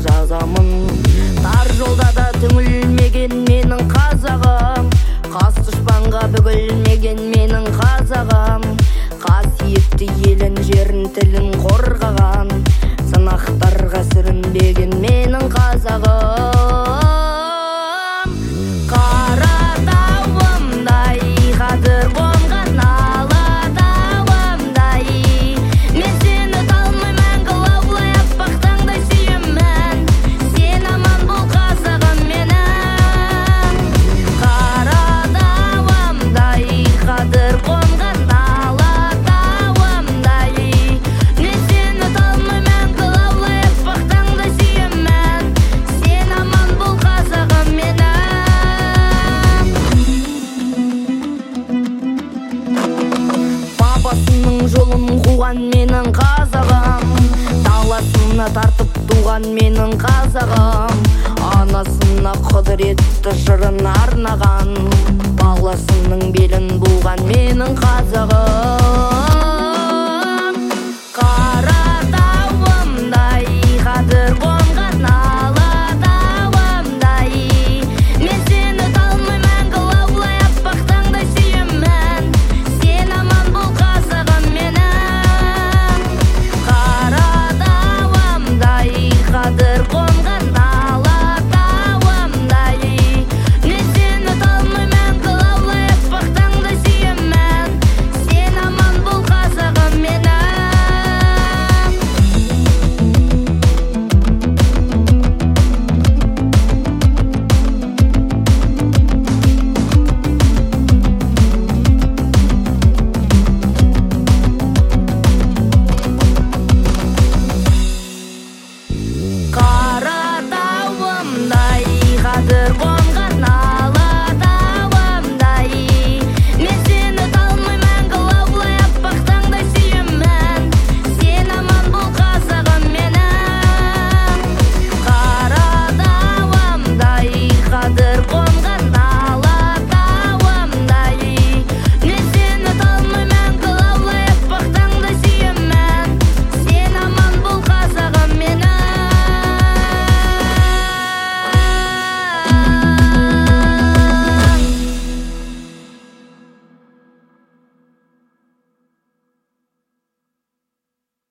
жазамын. Тар жолда да түңілмеген менің қазағым, қас дұшпанға бүгілмеген менің қазағым, қасиетті елін, жерін, тілін қорғаған, сынақтарға сүрінбеген менің қазағым. Қаратауымдай қадір қонған Алатауымдай, мен сені талмай мәңгі лаулай аппақ таңдай сүйемін. Сен аман бол қазағым менің. Қаратауымдай қадір қонған Алатауымдай, мен сені талмай мәңгі лаулай аппақ таңдай сүйемін. Сен аман бол қазағым менің. Бабасының жолын қуған менің қазағым, даласына тартып туған менің қазағым, анасына құдіретті жырын арнаған, баласының белін буған менің қазағым.